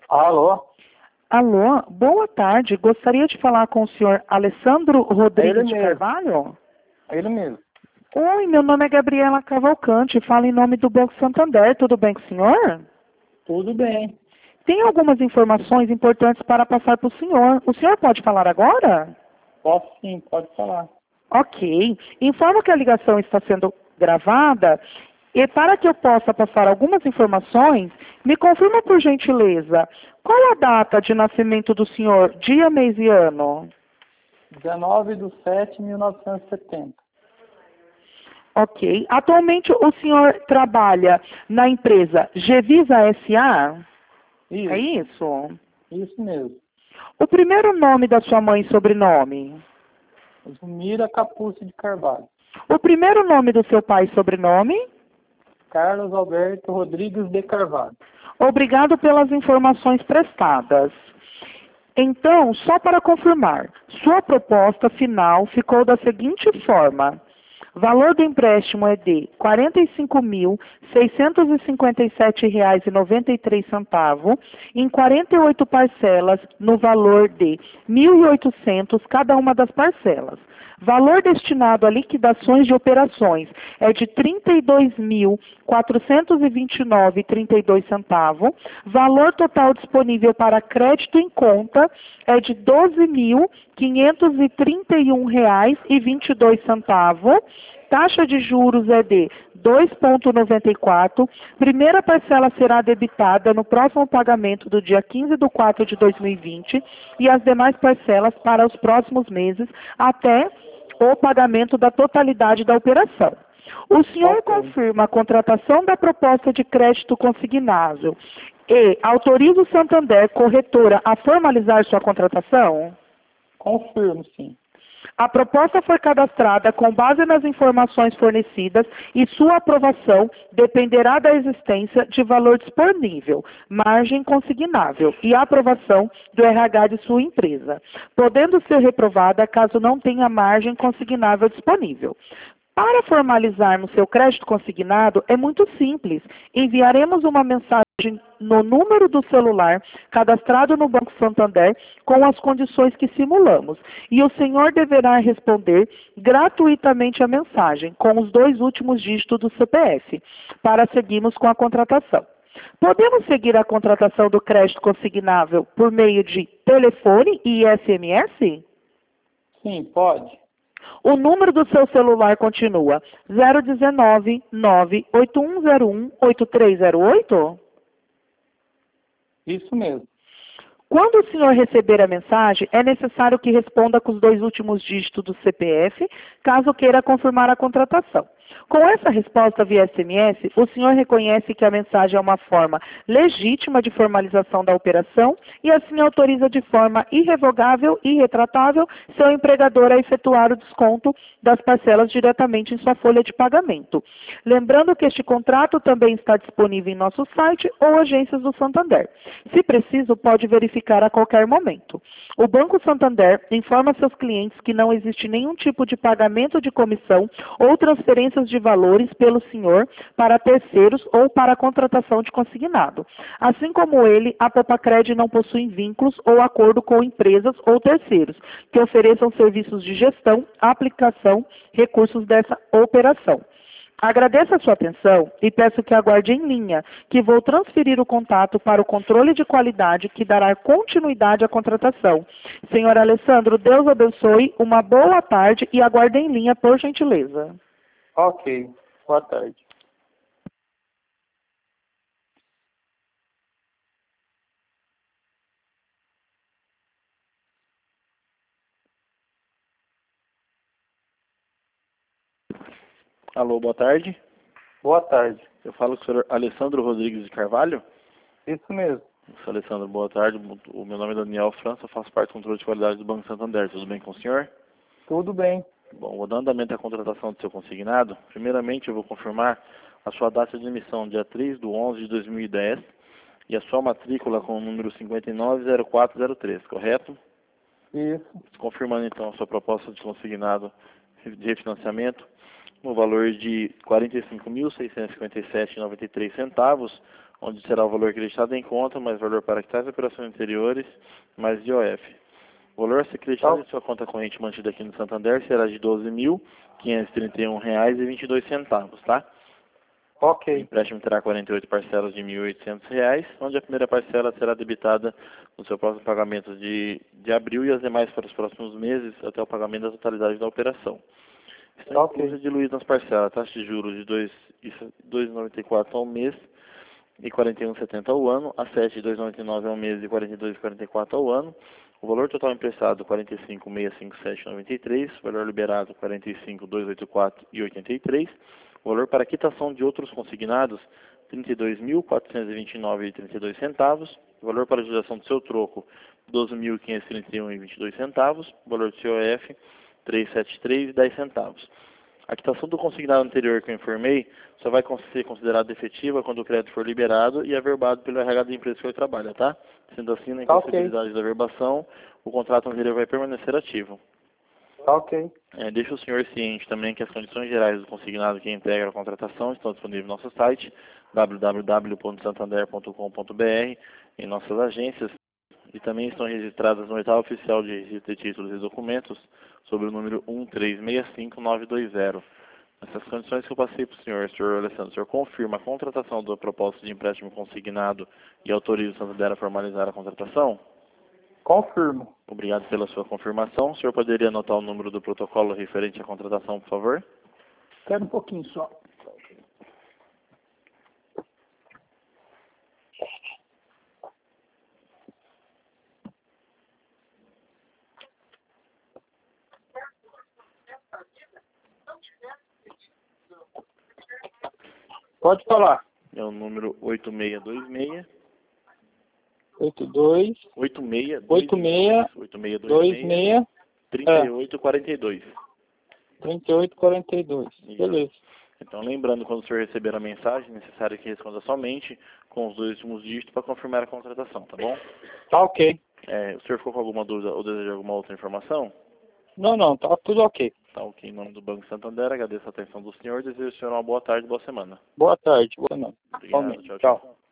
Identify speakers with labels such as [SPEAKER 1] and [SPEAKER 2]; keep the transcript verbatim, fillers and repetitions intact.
[SPEAKER 1] Alô?
[SPEAKER 2] Alô, boa tarde. Gostaria de falar com o senhor Alessandro Rodrigues de
[SPEAKER 1] mesmo.
[SPEAKER 2] Carvalho?
[SPEAKER 1] É ele mesmo.
[SPEAKER 2] Oi, meu nome é Gabriela Cavalcante, falo em nome do Banco Santander. Tudo bem com o senhor?
[SPEAKER 1] Tudo bem.
[SPEAKER 2] Tem algumas informações importantes para passar para o senhor. O senhor pode falar agora?
[SPEAKER 1] Posso sim, pode falar.
[SPEAKER 2] Ok. Informo que a ligação está sendo gravada e para que eu possa passar algumas informações, me confirma por gentileza, qual a data de nascimento do senhor, dia, mês e ano?
[SPEAKER 1] dezenove de sete de mil novecentos e setenta.
[SPEAKER 2] Ok. Atualmente o senhor trabalha na empresa Gevisa S A?
[SPEAKER 1] Isso,
[SPEAKER 2] É isso?
[SPEAKER 1] isso mesmo.
[SPEAKER 2] O primeiro nome da sua mãe e sobrenome?
[SPEAKER 1] Zumira Capucci de Carvalho.
[SPEAKER 2] O primeiro nome do seu pai e sobrenome?
[SPEAKER 1] Carlos Alberto Rodrigues de Carvalho.
[SPEAKER 2] Obrigado pelas informações prestadas. Então, só para confirmar, sua proposta final ficou da seguinte forma. Valor do empréstimo é de quarenta e cinco mil, seiscentos e cinquenta e sete reais e noventa e três centavos, em quarenta e oito parcelas, no valor de mil e oitocentos cada uma das parcelas. Valor destinado a liquidações de operações é de trinta e dois mil, quatrocentos e vinte e nove reais e trinta e dois centavos. Valor total disponível para crédito em conta é de doze mil, quinhentos e trinta e um reais e vinte e dois centavos. Taxa de juros é de dois vírgula noventa e quatro. Primeira parcela será debitada no próximo pagamento do dia quinze de quatro de dois mil e vinte e as demais parcelas para os próximos meses até o pagamento da totalidade da operação. O senhor
[SPEAKER 1] Ok.
[SPEAKER 2] confirma a contratação da proposta de crédito consignável e autoriza o Santander Corretora a formalizar sua contratação?
[SPEAKER 1] Confirmo, sim.
[SPEAKER 2] A proposta foi cadastrada com base nas informações fornecidas e sua aprovação dependerá da existência de valor disponível, margem consignável e aprovação do R H de sua empresa, podendo ser reprovada caso não tenha margem consignável disponível. Para formalizarmos seu crédito consignado, é muito simples. Enviaremos uma mensagem no número do celular cadastrado no Banco Santander com as condições que simulamos. E o senhor deverá responder gratuitamente a mensagem com os dois últimos dígitos do C P F para seguirmos com a contratação. Podemos seguir a contratação do crédito consignável por meio de telefone e S M S?
[SPEAKER 1] Sim, pode.
[SPEAKER 2] O número do seu celular continua zero um nove, nove oito um zero um, oito três zero oito?
[SPEAKER 1] Isso mesmo.
[SPEAKER 2] Quando o senhor receber a mensagem, é necessário que responda com os dois últimos dígitos do C P F, caso queira confirmar a contratação. Com essa resposta via S M S, o senhor reconhece que a mensagem é uma forma legítima de formalização da operação e assim autoriza de forma irrevogável e irretratável seu empregador a efetuar o desconto das parcelas diretamente em sua folha de pagamento. Lembrando que este contrato também está disponível em nosso site ou agências do Santander. Se preciso, pode verificar a qualquer momento. O Banco Santander informa seus clientes que não existe nenhum tipo de pagamento de comissão ou transferências de valores pelo senhor para terceiros ou para a contratação de consignado. Assim como ele, a Popacred não possui vínculos ou acordo com empresas ou terceiros que ofereçam serviços de gestão, aplicação, recursos dessa operação. Agradeço a sua atenção e peço que aguarde em linha, que vou transferir o contato para o controle de qualidade que dará continuidade à contratação. Senhor Alessandro, Deus abençoe, uma boa tarde e aguarde em linha, por gentileza.
[SPEAKER 1] Ok. Boa tarde.
[SPEAKER 3] Alô, boa tarde.
[SPEAKER 1] Boa tarde.
[SPEAKER 3] Eu falo com o senhor Alessandro Rodrigues de Carvalho.
[SPEAKER 1] Isso mesmo.
[SPEAKER 3] Senhor Alessandro, boa tarde. O meu nome é Daniel França, eu faço parte do controle de qualidade do Banco Santander. Tudo bem com o senhor?
[SPEAKER 1] Tudo bem.
[SPEAKER 3] Bom, vou dar andamento à contratação do seu consignado. Primeiramente, eu vou confirmar a sua data de emissão, dia três de onze de dois mil e dez, e a sua matrícula com o número cinquenta e nove zero quatro zero três, correto?
[SPEAKER 1] Isso.
[SPEAKER 3] Confirmando, então, a sua proposta de consignado de refinanciamento no valor de quarenta e cinco mil, seiscentos e cinquenta e sete reais e noventa e três centavos, onde será o valor acreditado em conta, mais valor para quitais e operações anteriores, mais I O F. O valor a ser acreditado em sua conta corrente mantida aqui no Santander será de doze mil quinhentos e trinta e um reais e vinte e dois centavos, tá? O
[SPEAKER 1] Ok.
[SPEAKER 3] empréstimo terá quarenta e oito parcelas de mil e oitocentos reais, onde a primeira parcela será debitada no seu próximo pagamento de, de abril e as demais para os próximos meses até o pagamento da totalidade da operação. Estão
[SPEAKER 1] Ok.
[SPEAKER 3] inclusas diluídas nas parcelas taxa de juros de dois vírgula noventa e quatro ao mês e quarenta e um vírgula setenta ao ano, a sete de dois vírgula noventa e nove ao mês e quarenta e dois vírgula quarenta e quatro ao ano. O valor total emprestado quarenta e cinco mil seiscentos e cinquenta e sete vírgula noventa e três, o valor liberado quarenta e cinco mil duzentos e oitenta e quatro vírgula oitenta e três, o valor para quitação de outros consignados trinta e dois mil quatrocentos e vinte e nove vírgula trinta e dois centavos, o valor para a utilização do seu troco doze mil quinhentos e trinta e um vírgula vinte e dois centavos, o valor do C O F trezentos e setenta e três vírgula dez centavos. A quitação do consignado anterior que eu informei só vai ser considerada efetiva quando o crédito for liberado e averbado pelo R H da empresa que ele trabalha, tá? Sendo assim, na
[SPEAKER 1] Tá ok.
[SPEAKER 3] impossibilidade da averbação, o contrato anterior vai permanecer ativo.
[SPEAKER 1] Tá ok.
[SPEAKER 3] É, deixa o senhor ciente também que as condições gerais do consignado que integra a contratação estão disponíveis no nosso site w w w ponto santander ponto com ponto b r, em nossas agências, e também estão registradas no edital oficial de registro de títulos e documentos sobre o número um três seis cinco nove dois zero. Essas condições que eu passei para o senhor, senhor Alessandro, o senhor confirma a contratação do propósito de empréstimo consignado e autoriza o Santander a formalizar a contratação?
[SPEAKER 1] Confirmo.
[SPEAKER 3] Obrigado pela sua confirmação. O senhor poderia anotar o número do protocolo referente à contratação, por favor?
[SPEAKER 1] Espera um pouquinho só. Pode falar.
[SPEAKER 3] É o número oito seis dois seis.
[SPEAKER 1] oito dois
[SPEAKER 3] oito seis
[SPEAKER 1] oito seis
[SPEAKER 3] oito seis
[SPEAKER 1] dois
[SPEAKER 3] dois seis
[SPEAKER 1] seis
[SPEAKER 3] trinta e oito quarenta e dois.
[SPEAKER 1] trinta e oito quarenta e dois. Beleza.
[SPEAKER 3] Então, lembrando, quando o senhor receber a mensagem, é necessário que responda somente com os dois últimos dígitos para confirmar a contratação, tá bom?
[SPEAKER 1] Tá ok.
[SPEAKER 3] É, o senhor ficou com alguma dúvida ou deseja alguma outra informação?
[SPEAKER 1] Não, não, tá tudo ok.
[SPEAKER 3] Tá ok. Em nome do Banco Santander, agradeço a atenção do senhor e desejo ao senhor uma boa tarde e boa semana.
[SPEAKER 1] Boa tarde. Boa noite.
[SPEAKER 3] Obrigado.
[SPEAKER 1] Igualmente.
[SPEAKER 3] Tchau,
[SPEAKER 1] Tchau.
[SPEAKER 3] tchau.